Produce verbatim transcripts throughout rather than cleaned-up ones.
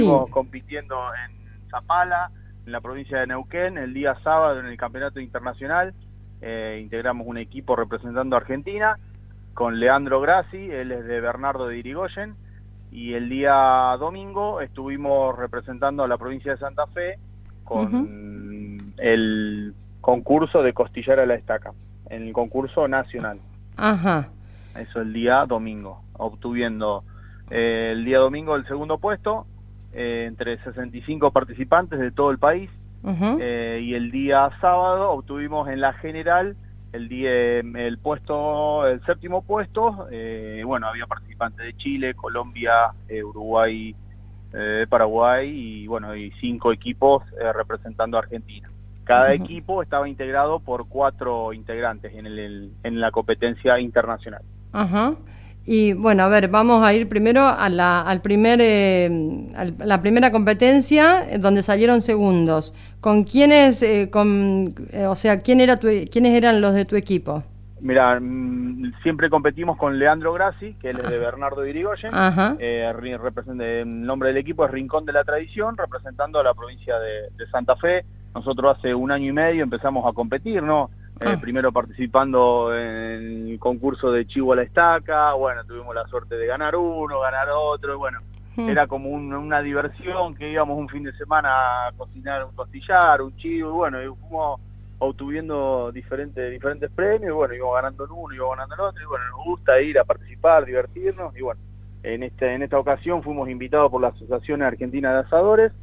Estamos compitiendo en Zapala, en la provincia de Neuquén, el día sábado en el campeonato internacional. Eh, integramos un equipo representando a Argentina con Leandro Grassi, él es de Bernardo de Irigoyen, y el día domingo estuvimos representando a la provincia de Santa Fe con uh-huh. el concurso de costillar a la estaca, en el concurso nacional. Ajá. Eso el día domingo, obtuviendo eh, el día domingo el segundo puesto, eh, entre sesenta y cinco participantes de todo el país, uh-huh. eh, y el día sábado obtuvimos en la general el día el puesto, el séptimo puesto. Eh, bueno, había participantes de Chile, Colombia, eh, Uruguay, eh, Paraguay y bueno, y cinco equipos eh, representando a Argentina. Cada uh-huh. equipo estaba integrado por cuatro integrantes en, el, en la competencia internacional. Ajá. Uh-huh. Y bueno, a ver, vamos a ir primero a la, al primer, eh, a la primera competencia donde salieron segundos. ¿Con quiénes, eh, con, eh, o sea, quién era tu, quiénes eran los de tu equipo? Mira, mmm, siempre competimos con Leandro Grassi, que él es de Bernardo de Irigoyen. Uh-huh. eh, el nombre del equipo es Rincón de la Tradición, representando a la provincia de, de Santa Fe. Nosotros hace un año y medio empezamos a competir, ¿no? Eh, primero participando en el concurso de Chivo a la Estaca, bueno, tuvimos la suerte de ganar uno, ganar otro, y bueno, mm. era como un, una diversión que íbamos un fin de semana a cocinar un costillar, un chivo, y bueno, y fuimos obtuviendo diferentes, diferentes premios, y bueno, íbamos ganando en uno, íbamos ganando en otro, y bueno, nos gusta ir a participar, divertirnos, y bueno, en, este, en esta ocasión fuimos invitados por la Asociación Argentina de Asadores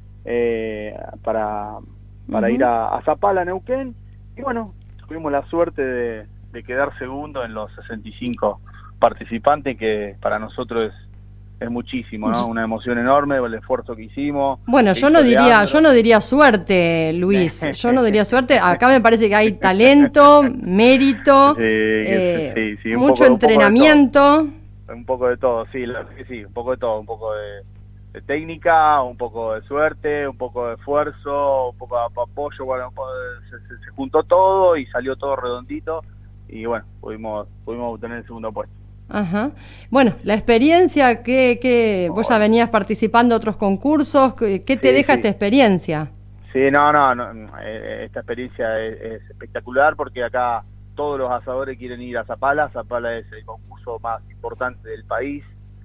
eh, para, para uh-huh. ir a, a Zapala, Neuquén, y bueno, tuvimos la suerte de, de quedar segundo en los sesenta y cinco participantes, que para nosotros es, es muchísimo, ¿no? Una emoción enorme, el esfuerzo que hicimos. Bueno, yo no diría, Leandro. yo no diría suerte, Luis, yo no diría suerte. Acá me parece que hay talento, mérito, sí, eh, sí, sí, mucho poco, entrenamiento. Un poco, un poco de todo, sí, sí, un poco de todo, un poco de, de técnica, un poco de suerte, un poco de esfuerzo, un poco de apoyo, bueno, se, se, se juntó todo y salió todo redondito y bueno, pudimos pudimos obtener el segundo puesto. Ajá. Bueno, la experiencia que, que vos ya venías participando en otros concursos, ¿qué te sí, deja sí. esta experiencia? Sí, no, no, no esta experiencia es, es espectacular porque acá todos los asadores quieren ir a Zapala. Zapala es el concurso más importante del país.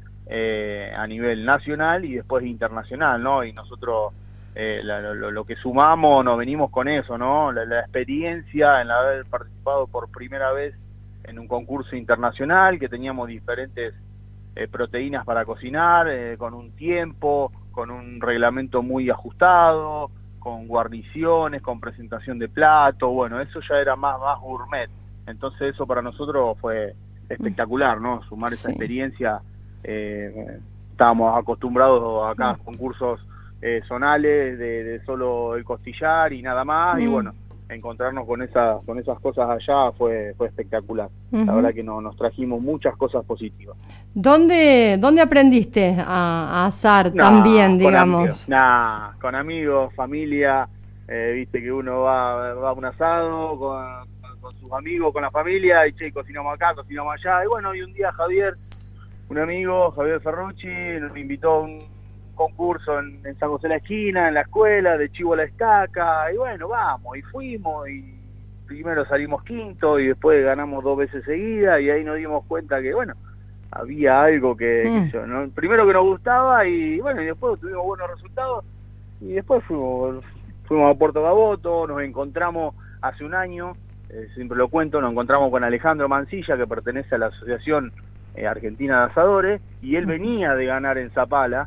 Eh, a nivel nacional y después internacional, ¿no? Y nosotros eh, la, lo, lo que sumamos nos venimos con eso, ¿no? La, la experiencia en haber participado por primera vez en un concurso internacional, que teníamos diferentes eh, proteínas para cocinar, eh, con un tiempo, con un reglamento muy ajustado, con guarniciones, con presentación de plato, bueno, eso ya era más, más gourmet. Entonces eso para nosotros fue espectacular, ¿no? Sumar esa sí. experiencia. Eh, estábamos acostumbrados acá a concursos eh, zonales de, de solo el costillar y nada más, mm. y bueno, encontrarnos con esas con esas cosas allá fue fue espectacular. Uh-huh. La verdad que no, nos trajimos muchas cosas positivas. ¿Dónde dónde aprendiste a, a asar nah, también, digamos? Con nah, con amigos, familia, eh, viste que uno va, va a un asado con, con sus amigos, con la familia, y che, cocinamos acá, cocinamos allá, y bueno, y un día Javier, un amigo, Javier Ferrucci, nos invitó a un concurso en, en San José de la Esquina, en la escuela, de Chivo a la Estaca, y bueno, vamos, y fuimos, y primero salimos quinto, y después ganamos dos veces seguidas, y ahí nos dimos cuenta que, bueno, había algo que, mm. que yo, ¿no? Primero que nos gustaba, y bueno, y después tuvimos buenos resultados, y después fuimos, fuimos a Puerto Gaboto, nos encontramos hace un año, eh, siempre lo cuento, nos encontramos con Alejandro Mancilla, que pertenece a la Asociación Eh, Argentina de Asadores, y él venía de ganar en Zapala,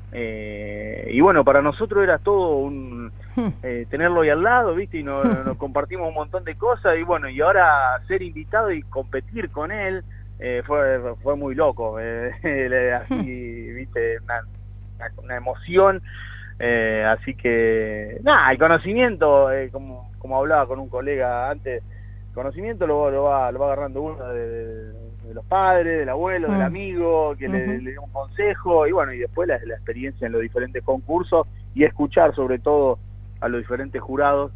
eh, y bueno, para nosotros era todo un eh, tenerlo ahí al lado, viste, y nos, nos compartimos un montón de cosas, y bueno, y ahora ser invitado y competir con él eh, fue, fue muy loco, eh, así, viste, una, una, una emoción, eh, así que, nada, el conocimiento, eh, como, como hablaba con un colega antes, conocimiento lo, lo, va, lo va agarrando uno de, de de los padres, del abuelo, uh-huh. del amigo, que uh-huh. le, le dio un consejo, y bueno, y después la, la experiencia en los diferentes concursos, y escuchar sobre todo a los diferentes jurados,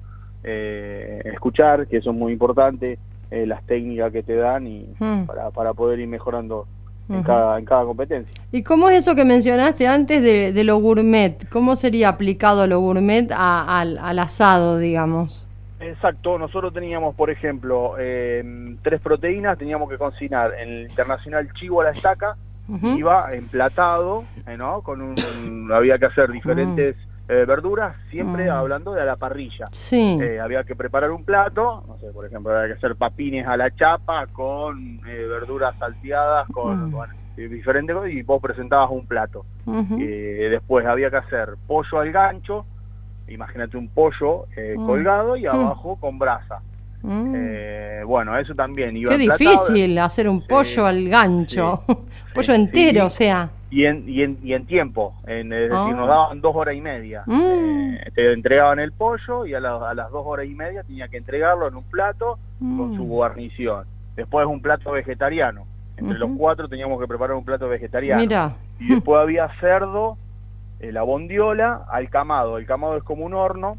eh, escuchar, que eso es muy importante, eh, las técnicas que te dan, y uh-huh. para, para poder ir mejorando en, Ujú. cada, en cada competencia. ¿Y cómo es eso que mencionaste antes de, de lo gourmet? ¿Cómo sería aplicado lo gourmet a- al, al asado, digamos? Exacto, nosotros teníamos, por ejemplo, eh, tres proteínas, teníamos que cocinar en el internacional chivo a la estaca, Ujú. iba emplatado, eh, ¿no? Con un, había que hacer diferentes eh, verduras, siempre Mm. hablando de a la parrilla. Sí. Eh, había que preparar un plato, no sé, por ejemplo, había que hacer papines a la chapa con eh, verduras salteadas, con, Mm. bueno, eh, diferentes cosas, y vos presentabas un plato. Ujú. Eh, después había que hacer pollo al gancho, imagínate un pollo eh, Mm. colgado y Mm. abajo con brasa. Mm. Eh, bueno, eso también iba Qué emplatado. difícil hacer un Sí, pollo al gancho. sí, Pollo sí, entero, sí, o sea. y en, y en, y en tiempo, en, es decir, nos Ah. daban dos horas y media. Mm. Eh, te entregaban el pollo y a, la- a las dos horas y media tenía que entregarlo en un plato con su Mm. guarnición. Después un plato vegetariano. Entre los Ujú. cuatro teníamos que preparar un plato vegetariano. Mira. Y después había cerdo, eh, la bondiola, alcamado. El camado es como un horno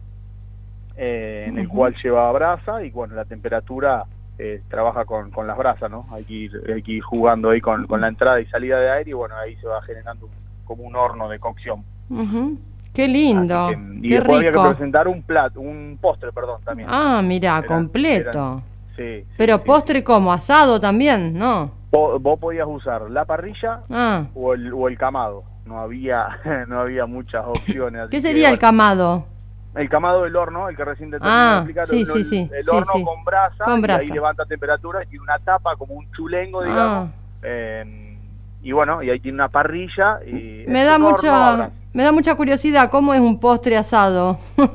eh, en el Ujú. cual lleva brasa y bueno, la temperatura eh, trabaja con, con las brasas, ¿no? Hay que ir, hay que ir jugando ahí con, con la entrada y salida de aire y bueno, ahí se va generando un- como un horno de cocción. Ujú. Qué Así lindo. que, y Qué después había que rico. presentar un plato, un postre, perdón, también. Ah, mira, Eran- completo. eran- sí, sí, Pero sí, postre sí. como asado también, ¿no? Vos, vos podías usar la parrilla Ah. o el, o el camado. No había, no había muchas opciones. así ¿Qué que, sería el bueno, camado? el camado del horno, el que recién te terminé de Ah, explicar, sí, el, sí, sí, el sí, horno sí. con brasa, Con y brasa. ahí levanta temperatura y tiene una tapa como un chulengo, Ah. digamos, eh, y bueno, y ahí tiene una parrilla y Me es da un horno a mucha, brasa. me da mucha curiosidad cómo es un postre asado.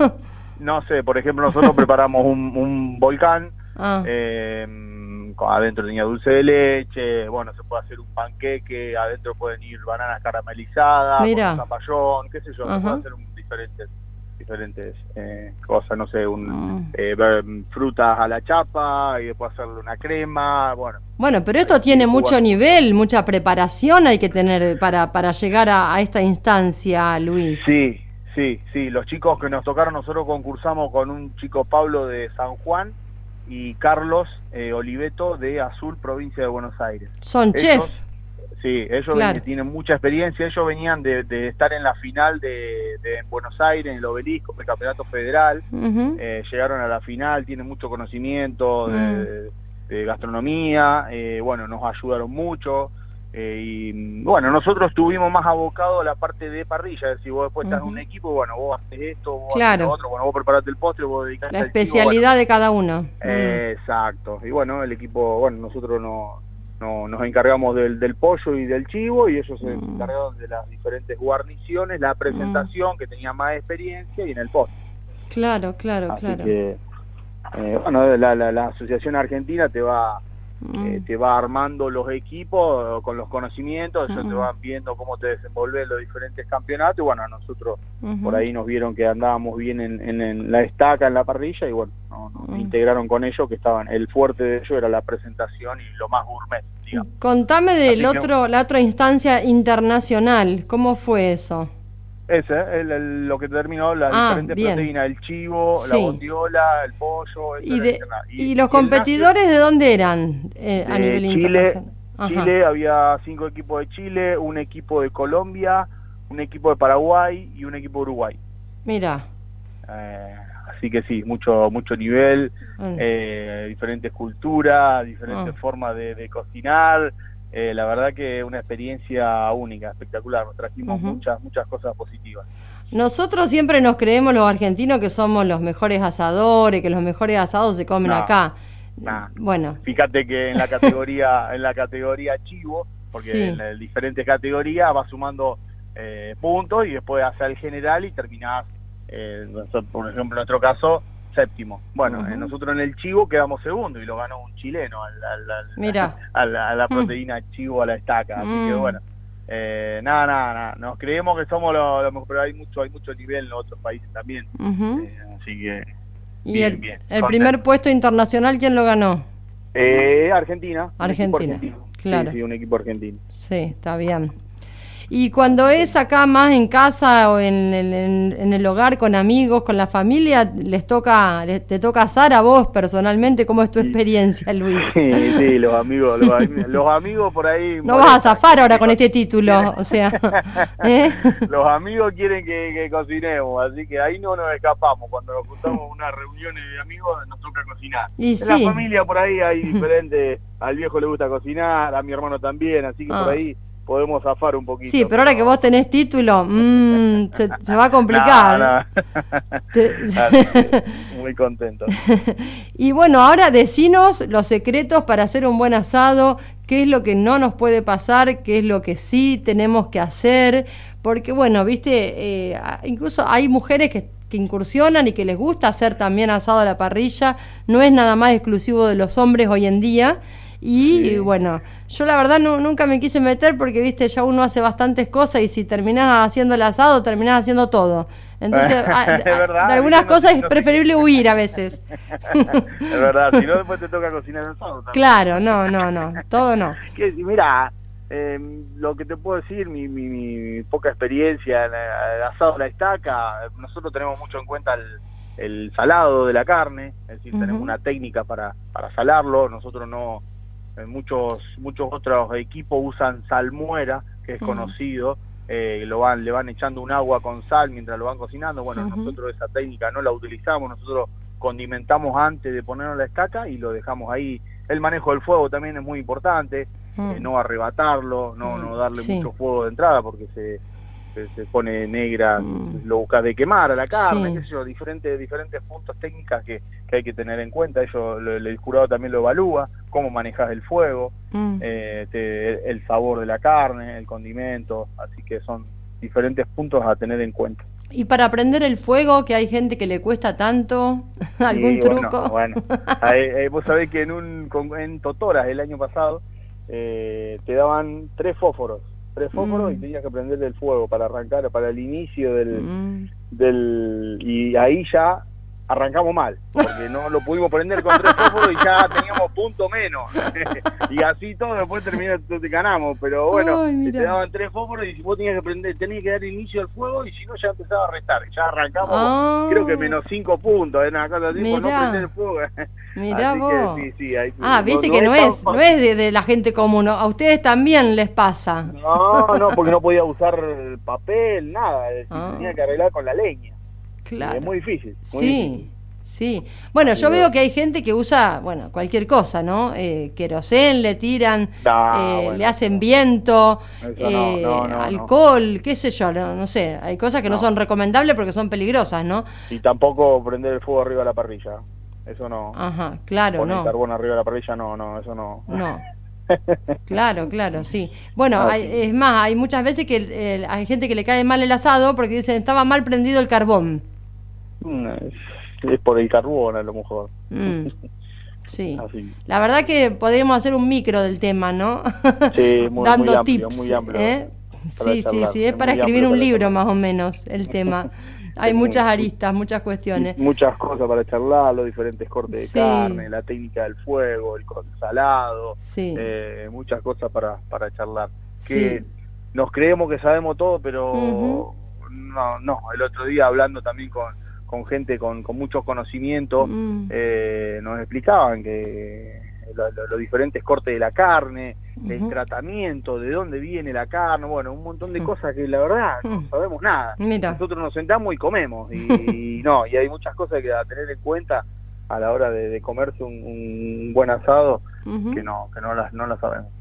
No sé, por ejemplo, nosotros preparamos un, un volcán, Ah. eh, con- adentro tenía dulce de leche, bueno, se puede hacer un panqueque, adentro pueden ir bananas caramelizadas, con Mira. un zamballón, qué sé yo, se Ajá. puede hacer un, diferentes diferentes eh, cosas, no sé, un, Mm. eh, ver- frutas a la chapa y después hacerle una crema, bueno. Bueno, pero esto Hay que tiene ir mucho jugando nivel, mucha preparación hay que tener para, para llegar a, a esta instancia, Luis. Sí, sí, sí, los chicos que nos tocaron, nosotros concursamos con un chico Pablo de San Juan y Carlos eh, Oliveto de Azul, provincia de Buenos Aires. Son Ellos, chef. sí, ellos Claro. ven- tienen mucha experiencia, ellos venían de, de estar en la final de, de en Buenos Aires, en el Obelisco, el Campeonato Federal, Ujú. eh, llegaron a la final, tienen mucho conocimiento de, Mm. de gastronomía, eh, bueno, nos ayudaron mucho, eh, y bueno, nosotros estuvimos más abocados a la parte de parrilla, es decir, vos después estás en un Ujú. equipo, bueno, vos haces esto, vos haces Claro. lo otro, bueno, vos preparate el postre, vos dedicate La al chivo, bueno. especialidad de cada uno. Mm. Eh, exacto, y bueno, el equipo, bueno, nosotros no, no nos encargamos del, del pollo y del chivo y ellos se Mm. encargaron de las diferentes guarniciones, la presentación que tenía más experiencia y en el postre. Claro, claro, Así claro. que, eh, bueno, la, la, la Asociación Argentina te va Mm. eh, te va armando los equipos con los conocimientos, ellos Mm. te van viendo cómo te desenvolves en los diferentes campeonatos y bueno, a nosotros Ujú. por ahí nos vieron que andábamos bien en, en, en la estaca, en la parrilla y bueno, no- nos Mm. integraron con ellos que estaban, el fuerte de ellos era la presentación y lo más gourmet, digamos. Contame del Así que- otro, la otra instancia internacional, ¿cómo fue eso? Ese, el, el- lo que terminó, las Ah, diferentes bien. proteínas, el chivo, la Sí. bondiola, el pollo, eso ¿Y, era de, internacional. y los el competidores de dónde eran eh, a de nivel Chile, internacional? Ajá. Chile, había cinco equipos de Chile, un equipo de Colombia, un equipo de Paraguay y un equipo de Uruguay. Mira. Eh, así que sí, mucho mucho nivel, Mm. eh, diferentes culturas, diferentes Ah. formas de, de cocinar. Eh, la verdad que una experiencia única, espectacular. Nos trajimos Ujú. muchas muchas cosas positivas. Nosotros siempre nos creemos los argentinos que somos los mejores asadores, que los mejores asados se comen No, acá. no. Bueno, Fíjate que en la categoría en la categoría chivo, porque Sí. en las diferentes categorías vas sumando eh, puntos y después hacia el general y terminás, eh, nosotros, por ejemplo, en nuestro caso, séptimo. Bueno, Ujú. eh, nosotros en el chivo quedamos segundo y lo ganó un chileno al, al- al- Mira. a, la, a la Mm. proteína chivo a la estaca. Así que Mm. bueno, eh, nada, nada, nada. Nos creemos que somos los lo mejor, pero hay mucho, hay mucho nivel en los otros países también. ujú. Eh, así que ¿Y bien, el, bien, el contento. primer puesto internacional quién lo ganó? Eh, Argentina. un equipo Argentina, argentino. claro. Sí, sí, un equipo argentino. Sí, está bien. Y cuando es acá más en casa o en, en, en el hogar, con amigos, con la familia, les toca, les, te toca asar a vos personalmente. ¿Cómo es tu experiencia, Luis? Sí, sí, los amigos, los, los amigos por ahí... No vas a zafar ahora con este título, o sea... ¿eh? Los amigos quieren que, que cocinemos, así que ahí no nos escapamos. Cuando nos juntamos en una reunión de amigos nos toca cocinar. Y en sí. la familia por ahí hay diferentes, al viejo le gusta cocinar, a mi hermano también, así que ah. por ahí podemos zafar un poquito. Sí, pero, pero ahora que vos tenés título, mmm, se, se va a complicar. No, no. Te... Muy contento. Y bueno, ahora decinos los secretos para hacer un buen asado, qué es lo que no nos puede pasar, qué es lo que sí tenemos que hacer, porque bueno, viste, eh, incluso hay mujeres que, que incursionan y que les gusta hacer también asado a la parrilla, no es nada más exclusivo de los hombres hoy en día. Y sí. bueno, yo la verdad no, nunca me quise meter porque, viste, ya uno hace bastantes cosas y si terminás haciendo el asado, terminás haciendo todo. Entonces, a, a, verdad, de algunas no, cosas no, es no, preferible huir a veces. Es verdad, si no después te toca cocinar el asado también. Claro, no, no, no, todo no. Que, mira, eh, lo que te puedo decir, mi, mi, mi poca experiencia en el asado a la estaca, nosotros tenemos mucho en cuenta el, el salado de la carne, es decir, uh-huh. tenemos una técnica para, para salarlo, nosotros no... Muchos muchos otros equipos usan salmuera, que es uh-huh. conocido, eh, lo van le van echando un agua con sal mientras lo van cocinando. Bueno, uh-huh. nosotros esa técnica no la utilizamos, nosotros condimentamos antes de ponerlo en la estaca y lo dejamos ahí. El manejo del fuego también es muy importante, uh-huh. eh, no arrebatarlo, no, uh-huh. no darle sí. mucho fuego de entrada porque se, se, se pone negra, uh-huh. lo buscas de quemar a la carne, sí. qué sé yo, diferentes, diferentes puntos técnicas que, que hay que tener en cuenta. Ellos, el, el jurado también lo evalúa, cómo manejas el fuego, mm. eh, te, el sabor de la carne, el condimento, así que son diferentes puntos a tener en cuenta. Y para prender el fuego, que hay gente que le cuesta tanto, ¿algún sí, truco? Bueno, bueno. eh, eh, vos sabés que en un en Totoras el año pasado eh, te daban tres fósforos, tres fósforos mm. y tenías que prender el fuego para arrancar, para el inicio del, mm. del y ahí ya arrancamos mal, porque no lo pudimos prender con tres fósforos y ya teníamos punto menos. Y así todo, después terminamos, te ganamos, pero bueno, ay, te daban tres fósforos y vos tenías que prender, tenías que dar inicio al fuego y si no ya empezaba a restar. Ya arrancamos, oh. creo que menos cinco puntos, en una cosa así, por no prender el fuego. Mirá así vos. Que, sí, sí, ahí, ah, no, viste no que es no es, tan... no es de, de la gente común, a ustedes también les pasa. No, no, porque no podía usar papel, nada, es decir, oh. tenía que arreglar con la leña. Claro. Es muy difícil. Muy sí, difícil. sí. Bueno, yo veo que hay gente que usa, bueno, cualquier cosa, ¿no? Eh, querosén le tiran, no, eh, bueno, le hacen viento, eh, no, no, no, alcohol, no. qué sé yo, no, no sé. Hay cosas que no. no son recomendables porque son peligrosas, ¿no? Y tampoco prender el fuego arriba de la parrilla. Eso no. Ajá, claro, Poner no. carbón arriba de la parrilla, no, no, eso no. No. Claro, claro, sí. Bueno, ah, hay, sí. es más, hay muchas veces que eh, hay gente que le cae mal el asado porque dicen estaba mal prendido el carbón. Es, es por el carbón a lo mejor. Mm, sí. Así. La verdad que podríamos hacer un micro del tema, ¿no? Sí, muy, dando muy amplio, tips. muy amplio ¿eh? Sí, sí, sí, es para escribir un libro más o menos el tema. Hay sí, muchas aristas, muchas cuestiones. Muchas cosas para charlar, los diferentes cortes de sí. carne, la técnica del fuego, el salado, sí. eh, muchas cosas para, para charlar. Que sí. nos creemos que sabemos todo, pero uh-huh. no, no. El otro día hablando también con, con gente con, con muchos conocimientos, uh-huh. eh, nos explicaban que los lo, lo diferentes cortes de la carne, uh-huh. el tratamiento, de dónde viene la carne, bueno, un montón de cosas que la verdad no sabemos nada. Mira. Nosotros nos sentamos y comemos, y, y no, y hay muchas cosas que a tener en cuenta a la hora de, de comerse un, un buen asado uh-huh. que no, que no las, no las sabemos.